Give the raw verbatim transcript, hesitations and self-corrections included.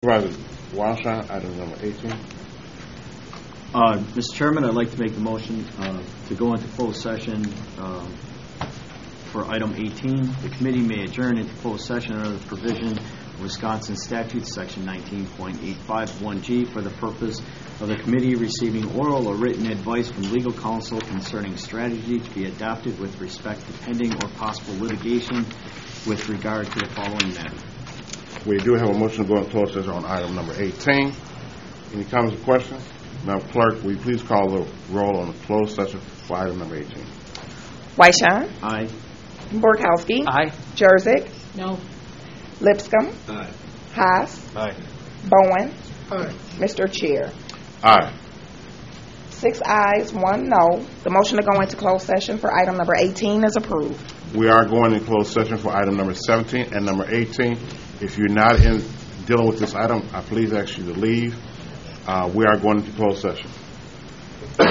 Supervisor Wildshine, item number eighteen. Uh, Mister Chairman, I'd like to make the motion uh, to go into closed session um, for item eighteen. The committee may adjourn into closed session under the provision of Wisconsin statute section nineteen point eight five one G for the purpose of the committee receiving oral or written advice from legal counsel concerning strategy to be adopted with respect to pending or possible litigation with regard to the following matter. We do have a motion to go into closed session on item number eighteen. Any comments or questions? Madam Clerk, will you please call the roll on the closed session for item number eighteen? Weishaupt. Aye. Borkowski. Aye. Jerzik. No. Lipscomb. Aye. Haas. Aye. Bowen. Aye. Mister Chair. Aye. Six ayes, one no. The motion to go into closed session for item number eighteen is approved. We are going in closed session for item number seventeen and number eighteen. If you're not in dealing with this item, I please ask you to leave. Uh, we are going into closed session.